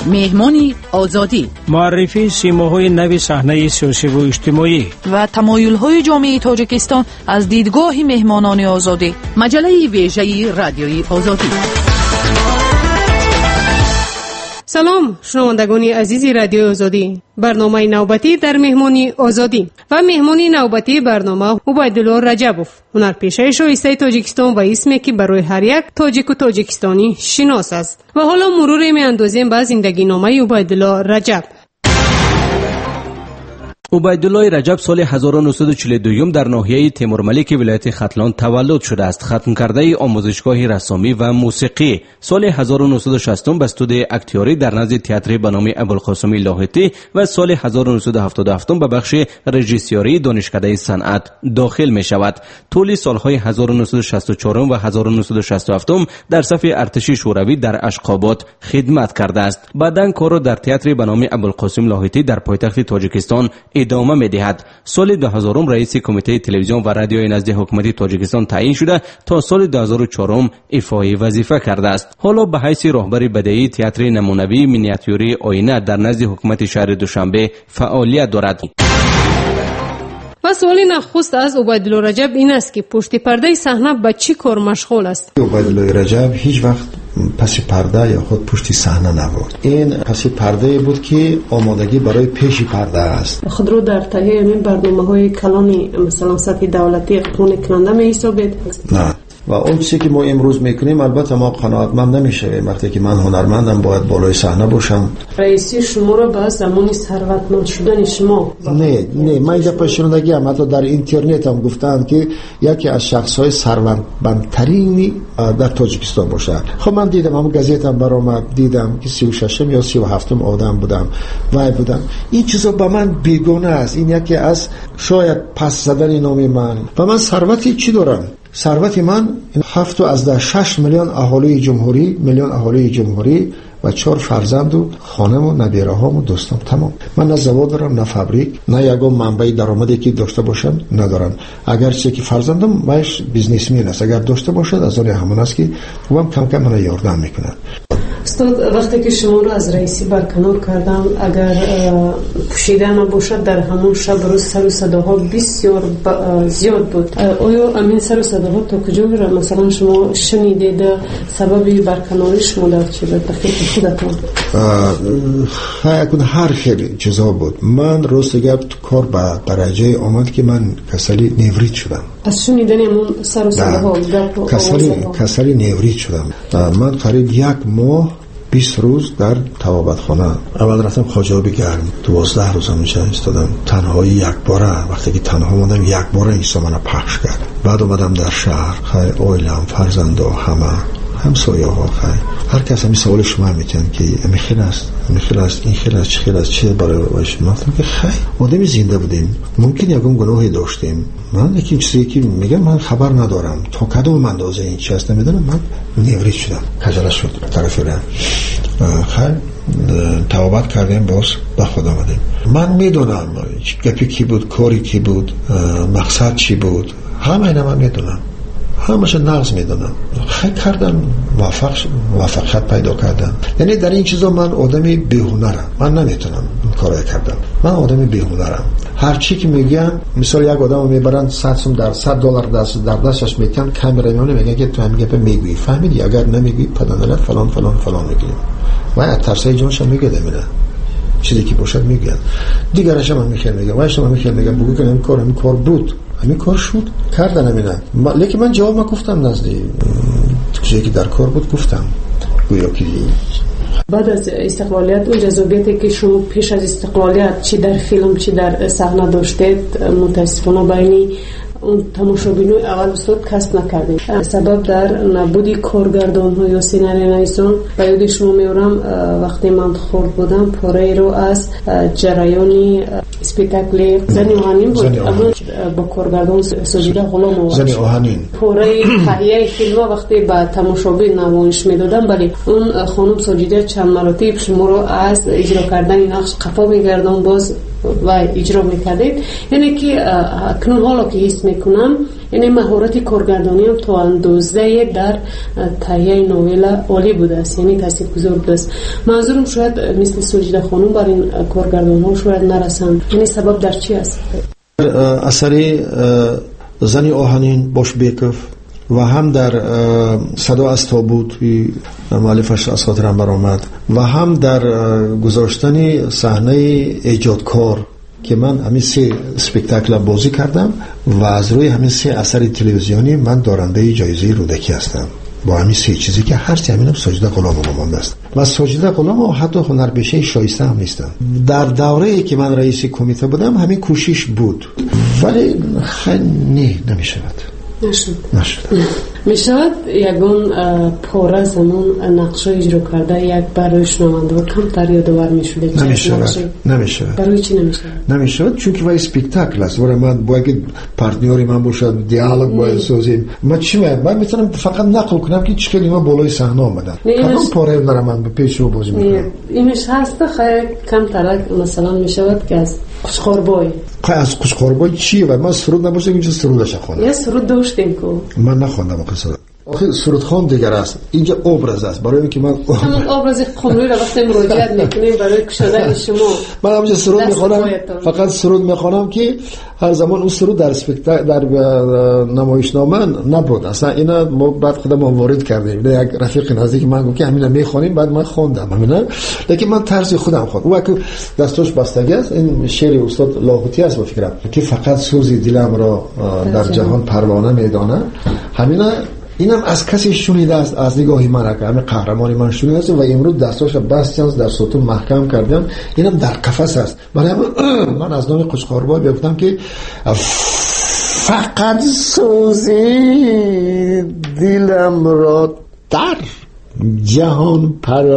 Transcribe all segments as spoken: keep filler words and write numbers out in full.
مهمانی آزادی، معرفی سیماهای نو صحنه سیاسی و اجتماعی و تمایل‌های جامعه تاجیکستان از دیدگاه مهمانان آزادی. مجله ویژه رادیوی آزادی. سلام شنوندگان عزیز رادیو آزادی. برنامه نوبتی در مهمانی آزادی و مهمانی نوبتی برنامه عبیدالله رجبوف، هنرپیشه شایسته تاجیکستان و اسمی که برای هر یک تاجیک و تاجیکستانی شناس است. و حالا مرور می‌اندازیم به زندگی نامه عبیدالله رجب. عبیدالله رجب سال هزار و نهصد و چهل و دو در ناحیه تیمورملک ولایت ختلان تولد شده است. ختم کرده آموزشگاه رسامی و موسیقی. سال هزار و نهصد و شصت به استودیوی اکتیاری در نزد تئاتر به نام ابوالقاسم لاهوتی و سال هزار و نهصد و هفتاد و هفت به بخش رژیسوری دانشکده صنعت داخل می شود. طول سالهای هزار و نهصد و شصت و چهار و هزار و نهصد و شصت و هفت در صف ارتش شوروی در اشخاباد خدمت کرده است. بعداً کار را در تئاتر به نام ابوالقاسم لاهوتی در پایتخت تاجیکستان ادامه می‌دهد. سال دو هزار رئیس کمیته تلویزیون و رادیوی نزد حکومت تاجیکستان تعیین شده تا سال دو هزار و چهار ایفای وظیفه کرده است. حالا به حیث راهبر بدیعی تئاتر نمونوی مینیاتوری آینه در نزد حکومت شهر دوشنبه فعالیت دارد. و سوال نخست از عبیدالله رجب این است که پشت پرده صحنه به چی کار مشغول است؟ عبیدالله رجب هیچ وقت پس پرده یا خود پشت صحنه نبود. این پس پرده بود که آمادگی برای پیش پرده است. خود رو در تهیه این برنامه‌های کلانی مثلا سطح دولتی قانون کننده می حسابید؟ نه. و اون چیزی که ما امروز میکنیم البته ما قناعتمند نمیشویم. وقتی که من هنرمندم باید بالای صحنه باشم. رئیسی شما رو به زمانی ثروتمند شدن شما؟ نه نه من اینجا پشیماندگی ام. حتی در اینترنت هم گفتن که یکی از شخص‌های ثروتمندترین در تاجیکستان باشه. خب من دیدم، همون گازیتم برآمد، دیدم که سی و ششم یا سی و هفتم آدم بودم وای بودم. این چیزا به من بیگانه است. این یکی از شاید پس زدن نام من. و من ثروتی چی دارم؟ ثروت من هفت از ده شش میلیون اهالی جمهوری میلیون اهالی جمهوری و چهار فرزند و خانم و نبیره هام و دوستم. تمام. من نه زواد دارم نه فابریک، نه یگان منبع درآمدی که داشته باشم ندارم. اگر چه که فرزندم ماش بیزنسمن است، اگر داشته باشد از آن همون است که هم کم کم من یاردم میکنه. استاد وقتی که شما رو از رئیسی برکنار کردم، اگر پوشیدن باشد در همون شب روز سر و صداها بسیار زیاد بود. آیا امین سر و صداها تا کجا را مثلا شما شنیدید؟ سبب برکناری شما در چی بود؟ بخیر خودتون یکون هر خیلی چیزا بود. من روز دیگه کار به درجه آمد که من کسلی نیورید شدم. از شنیدن همون سر و صداها کسلی کسلی نیورید شدم. من قریب یک ماه بیست روز در توابت خانه. اول رفتم خاجابی گرم، دوازده روز هم میشه ایستادم تنهایی یک باره. وقتی که تنها موندم یک باره ایسا منو پخش کرد. بعد اومدم در شهر، خیلی اویلم فرزندا همه همسایه ها خیلی هر کس همی سوال شما میتن که امی خیل است امی خیل است این خیل است چه خیل است چه برای باش. من گفتم که خیلی آدمی زنده بودیم، ممکن یکم گناهی داشتیم. من یکی چیزی که میگم من خبر ندارم تا کدوم اندازه این چی است نمیدونم. من نیورید شدم، خجالت شد طرف رم خیلی توبت کردیم، باز به خدا آمدیم. من میدونم گپی کی بود، کاری کی بود، مقصد چی بود، همه اینا من میدونم، همش نقض میدونم. خیلی کردم، موفق موفقیت پیدا کردم. یعنی در این چیزا من آدمی بی‌هنرم، من نمیتونم این کارو کردم. من آدمی بی‌هنرم. هر چی که میگم، مثلا یک آدمو میبرن صد سوم در صد دلار دست در دستش میکنن، کامرامن میگه که تو همین گپ میگی، فهمیدی؟ اگر نمیگی پدرت فلان فلان فلان میگی. و از ترسای جونش میگه دمیره. چیزی که باشد میگن. دیگرش هم میخوام میگم، وایش هم میخوام میگم بگو که این کار این کار بود. همین کار شد کردن نمیدن. لیکن من جواب ما گفتم نزدی چیزی که در کار بود گفتم. گویا که بعد از استقلالیت و جذابیتی که شما پیش از استقلالیت چی در فیلم چی در صحنه داشتید، متاسفانه بینی اون تماشابینوی اول صد کسب نکردیم. سبب در نبودی کارگردان ها یا سیناریونیستان. و یاد شما میارم وقتی من خورد بودم پاره رو از جریانی اسپیتاکل زنی آهنین بود، اما با کارگردان ساجیده غلام آورد زنی آهنین پاره تهیه فیلم وقتی با تماشابین نمایش میدادم، ولی اون خانم ساجیده چند مراتب شما رو از اجرا کردن نقش قفا میگردن باز و اجرا میکردید. یعنی که کنون حالا که حس میکنم یعنی مهارت کارگردانی هم تا اندازه در تهیه نویل عالی بوده است، یعنی تاثیرگذار بوده است. منظورم شاید مثل سوجیده خانم بر این کارگردان ها شاید نرسند، یعنی سبب در چی است؟ اثری زنی آهنین باشبیکوف و هم در صدا از تابوت مؤلفش از خاطرم برآمد و هم در گذاشتن صحنه ایجادکار که من همین سه اسپکتاکل بازی کردم و از روی همین سه اثر تلویزیونی من دارنده جایزه رودکی هستم با همین سه چیزی که هر چی همینم ساجده غلام مانده است و ساجده غلام حتی هنرپیشه شایسته هم نیستم. در دوره‌ای که من رئیس کمیته بودم همین کوشش بود ولی خیلی نمی‌شود. نشد نشد میشود یگان پاره زمان نقشه اجرا کرده یک برای شنونده کمتر یادآور میشود؟ نمیشود نمیشود برای چی نمیشود؟ نمیشود چون وای اسپکتاکل است و من باید پارتنری من باشد دیالوگ باید سازیم. من چی میگم من میتونم فقط نقل کنم که چه کلمه بالای صحنه آمدن کدام پاره نرم من به پیش رو بازی میکنم. اینش هست خیلی کمتر مثلا میشود که از قشقاربای یه سرود داشتیم که من نخوندم آخه سرود. آخه سرود خوان دیگر است. اینجا ابراز است برای اینکه من همون ابراز قومی را وقتی مراجعه میکنیم برای کشیدن شما. من همونجا سرود میخوانم فقط سرود میخوانم که هر زمان اون سرود در اسپکتاکل در نمایشنامه نبود. اصلا اینا ما بعد خودم وارد کردیم. یک رفیق نزدیک من گفت که همینا میخوانیم بعد من خواندم همینا لیکن من طرز خودم خواندم. او که دستش بستگی است این شعر استاد لاهوتی است با فکرم که فقط سوزی دلم را در جهان پروانه میدانه. همینا اینم از کسی شنیده است از نگاهی من که همه قهرمانی من شنیده است و امروز دستاش بستن در ستون محکم کردم. اینم در قفس است. من من از نام قشقاربای بگفتم که فقط سوزی دلم را در جهان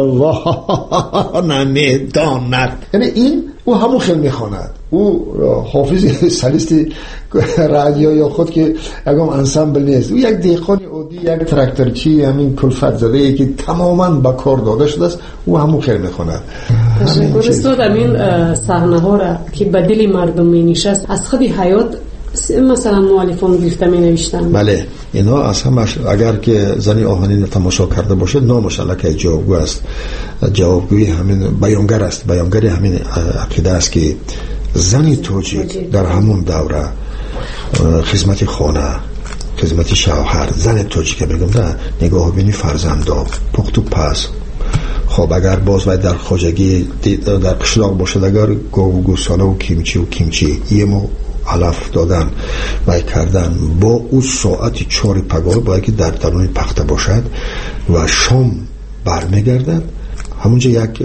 پروانه میداند. یعنی این او همون خیلی میخواند. او حافظ سلیستی رادیو یا خود که اگم انسامبل نیست. او یک دیقانی عادی یک تراکتورچی همین کلفت زده ای که تماما با کار داده شده است. او همون خیلی میخواند. تشکر استاد. همین صحنه ها را که به دل مردم مینشست از خود حیات مثلا مؤلفان گرفته می نوشتن. بله اینا از همش اگر که زنی آهنین تماشا کرده باشه نامش الکی جوابگو است. جوابگوی همین بیانگر است. بیانگر همین عقیده است که زنی توجیک در همون دوره خدمت خانه خدمت شوهر زن توجیک بگم نه نگاه بینی فرزندا پخت و پس خب اگر باز باید در خواجگی در قشلاق باشد اگر گاو و گوساله و کیمچی و کیمچی یه مو علف دادن و کردن با اون ساعتی چهار پگاه باید که در درون پخته باشد و شام برمیگردد. همونجا یک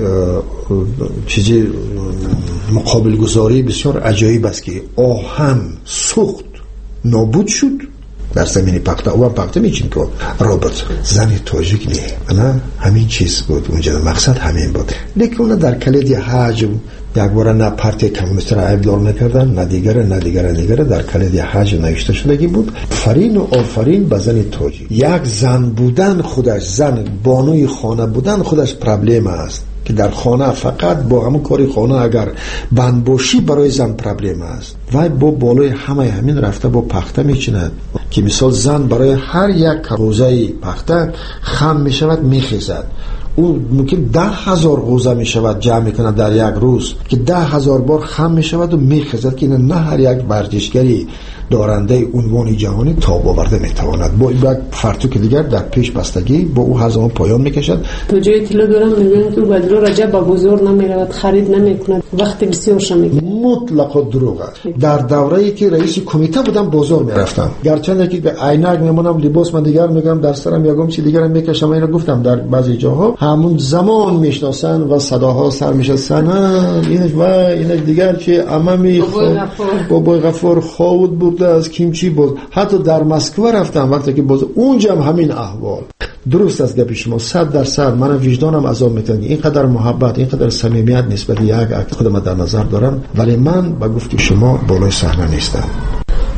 چیزی مقابل گذاری بسیار عجایب است که آهن سوخت نابود شد در زمین پخته او پخته میچین که رابط زن تاجیک نه نه همین چیز بود اونجا مقصد همین بود. لیکن اون در کلید حج یک بار نه پارتی کمونیست را عیبدار نکردن نه دیگر نه دیگر دیگر در کلید حج نوشته شدگی بود فرین و آفرین به زن تاجیک. یک زن بودن خودش زن بانوی خانه بودن خودش پرابلم است که در خانه فقط با همون کاری خانه اگر بند باشی برای زن پرابلم است و با بالای همه همین رفته با پخته میچیند که مثال زن برای هر یک روزه پخته خم میشود میخیزد. او ممکن ده هزار غوزه می شود جمع می کند در یک روز که ده هزار بار خم می شود و می خیزد که نه هر یک ورزشگری دارنده عنوان جهانی تاب آورده می تواند. با یک فرتوک دیگر در پیش بستگی با او هزار پایان می کشد. تو جای اطلاع دارم میگن که بدر رجب با بازار نمی رود خرید نمی کند وقت بسیار شمیگه. مطلقا دروغ است. در دوره‌ای که رئیس کمیته بودم بازار می رفتم گرچه که به عینک میمونم لباس من دیگر میگم در سرم یگم چی دیگرم میکشم. اینا گفتم در بعضی جاها همون زمان میشناسن و صداها سر میشستن اینش و اینش دیگر که عممی بابای غفور خاود برده از کیمچی بود. حتی در مسکو رفتم وقتی که باز اونجا هم همین احوال. درست است گپ شما صد درصد من وجدانم عذاب میکنه اینقدر محبت اینقدر صمیمیت نسبت یک عقد خودم در نظر دارم ولی من با گفت شما بالای صحنه نیستم.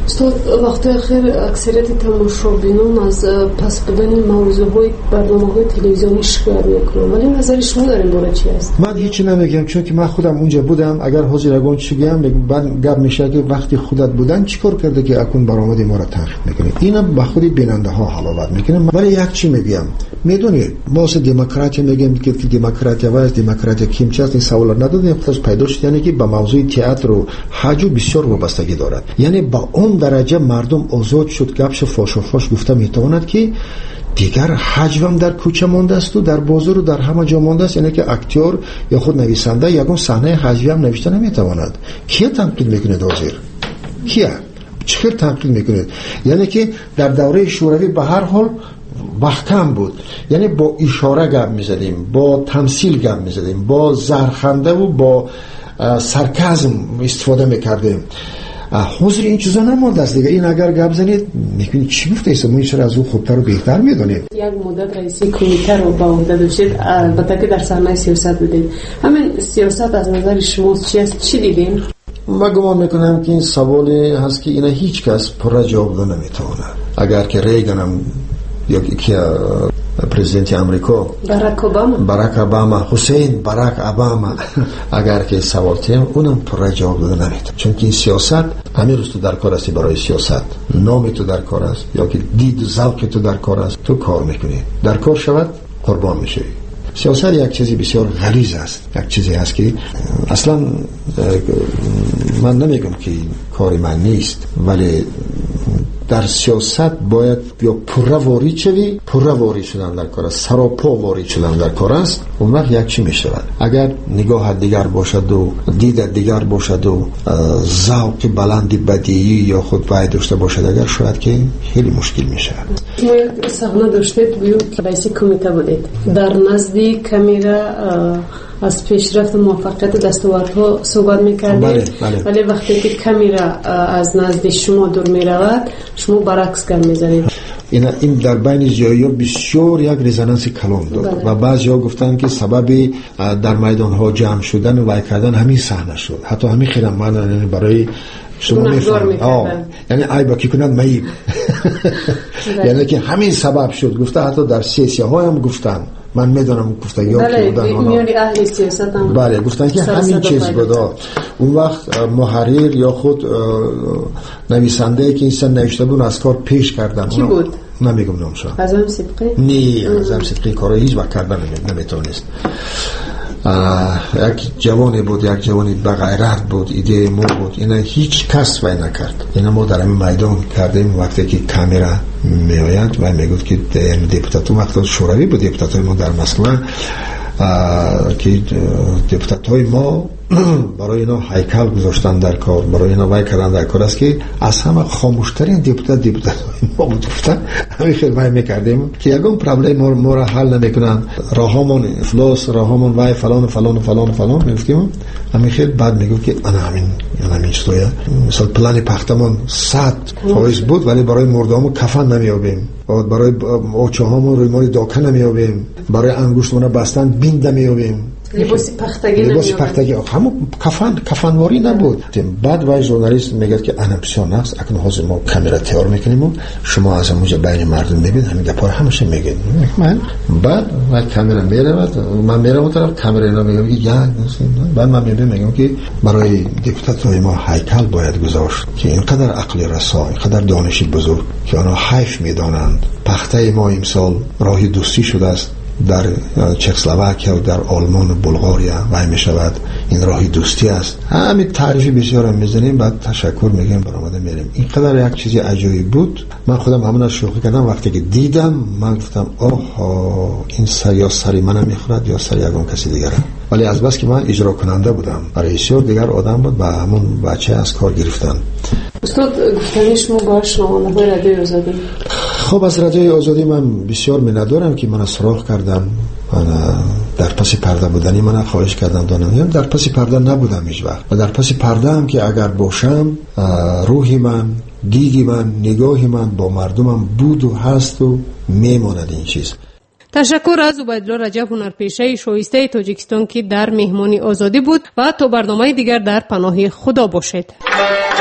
استاد وقتی اخیر اکثریت تماشابینان از پس بودن موضوعهای برنامه‌های تلویزیونی شکایت میکنن، ولی نظر شما در این باره چی است؟ من هیچی نمیگم چون که من خودم اونجا بودم. اگر حاضر اگون چی بگم بعد گپ میشه که وقتی خودت بودن چیکار کرده که اكون برآمد ما را تنقید میکنی. اینا به خود بیننده ها حلاوت میکنه. ولی یک چی میگم، میدونید ما س دموکراسی میگیم که دموکراسی و دموکراسی کیم چیست، این سوال ندادیم خودش پیدا شد، یعنی که به موضوع تئاتر و حج بسیار وابستگی دارد. یعنی با اون درجه مردم آزاد شد گپش فاش و فاش گفته میتواند که دیگر حجم در کوچه مانده است و در بازار و در همه جا مانده است. یعنی که اکتور یا خود نویسنده یگان صحنه حجم هم نوشته نمیتواند. کیه تنقید میکنه حاضر؟ کیه؟ چه تنقید میکنه؟ یعنی که در دوره شوروی به هر حال محکم بود، یعنی با اشاره گپ میزدیم، با تمثیل گپ میزدیم، با زهرخنده و با سارکازم استفاده میکردیم. حضور این چیزا نمانده است دیگه. این اگر گپ زنید میگین چی گفته است، ما چرا از او خوبتر و بهتر میدونیم. یک مدت رئیس کمیته رو با عهده داشتید، البته که در صحنه سیاست بودید. همین سیاست از نظر شما چی است؟ چی دیدین؟ من گمان میکنم که این سوالی هست که اینا هیچ کس پر جواب دادن نمیتونه. اگر که ریگن هم یا که پرزیدنت امریکا باراک اوباما باراک اوباما حسین باراک اوباما اگر که سوال تیم اونم پر جواب دادن نمیتونه، چون که این سیاست همین روز تو در کار هستی. برای سیاست نام تو در کار است یا که دید و ذوق تو در کار است، تو کار میکنی، در کار شود قربان میشی. سیاست یک چیزی بسیار غلیظ است، یک چیزی هست که اصلا من نمیگم که کاری من نیست، ولی در سیاست باید یا پره وارد شوی، پره وارد شدن در کار است، سراپا وارد شدن در کار است. اون وقت یک چی میشه؟ اگر نگاه دیگر باشد و دید دیگر باشد و ذوق بلندی بدیعی یا خود وای داشته باشد، اگر شاید که خیلی مشکل میشه. ما یک صحنه داشتید بیود که رئیس کمیته بودید، در نزد کامیرا از پیشرفت و موفقیت دستاوردها صحبت میکردید. بله، بله. ولی وقتی که کامیرا از نزد شما دور میرود شما برعکس گپ میزنید. این این در بین جایی بسیار یک رزونانس کلام داد. بله. و بعضیا گفتن که سبب در میدان ها جمع شدن و وای کردن همین صحنه شد. حتی همین خیلی من برای شما میفهمید، یعنی ای با کی کنند میب یعنی که همین سبب شد. گفته حتی در سیاسی ها هم گفتن، من میدونم گفته یا که بودن میانی اهل سیاست هم بله گفتن که همین چیز بود. اون وقت محرر یا خود نویسنده که این سن نوشته بود از کار پیش کردن. کی بود؟ نمیگم نامشو. اعظم صدقی؟ نه اعظم صدقی کارو هیچ وقت کردن نمیتونست. یک جوانی بود، یک جوانی با غیرت بود، ایده مو بود. اینا هیچ کس وای نکرد. اینا ما در این میدان کردیم. وقتی که کامیرا میآید و میگفت که دپوتات وقت شوروی بود، دپوتات ما در مسکو که دپوتات های ما برای اینا هیکل گذاشتن در کار، برای اینا وای کردن در کار است که از همه خاموشترین دپوتات دپوتات ما بود. گفتن همین خدمت میکردیم که یگان پرابلم ما, ما را حل نمیکنن، راهامون افلاس، راهامون وای فلان فلان فلان فلان میگفتیم. همین خیلی بعد میگفت که انا همین انا همین چطوره مثلا پلان پختمون صد فایز بود ولی برای مردامو کفن نمیابیم، برای اوچه هامون روی مای داکه نمیابیم، برای انگشتمون بستن بیند نمیابیم، لباس پختگی لباس پختگی همون کفن کفنواری نبود. بعد وای ژورنالیست میگه که انا بسیار نقص اکنون حاضر ما کامیرا تیار میکنیم و شما از اونجا بین مردم میبینید همین گپا همیشه میگید. من بعد وای کامیرا میره من میرم اون طرف کامیرا اینا میگم یک بعد من میبینم میگم که برای دپوتات‌های ما هیکل باید گذاشت که اینقدر عقل رسا، اینقدر دانش بزرگ که آنها حیف میدانند. پخته ما امسال راهی دوستی شده است در چکسلواکیا و در آلمان و بلغاریا وای می شود. این راهی دوستی است. همین تعریفی بسیار هم میزنیم بعد تشکر میگیم برآمده میریم. اینقدر یک چیزی عجیب بود. من خودم همون شوخی کردم وقتی که دیدم من گفتم آها این سر یا سری منم میخورد یا سری یگان کسی دیگره. ولی از بس که من اجرا کننده بودم رئیسور دیگر آدم بود و همون بچه از کار گرفتن. استاد گفتنی شما باش شنونده رادیو آزادی. خب از رادیو آزادی من بسیار میندارم که من سراغ کردم. من در پس پرده بودنی من خواهش کردم دانم در پس پرده نبودم هیچ وقت و در پس پرده هم که اگر باشم روحی من، دیدی من، نگاهی من با مردمم بود و هست و میماند این چیز. تشکر از عبیدالله رجب هنرپیشه شایسته تاجیکستان که در مهمانی آزادی بود و تا برنامه دیگر در پناه خدا باشید.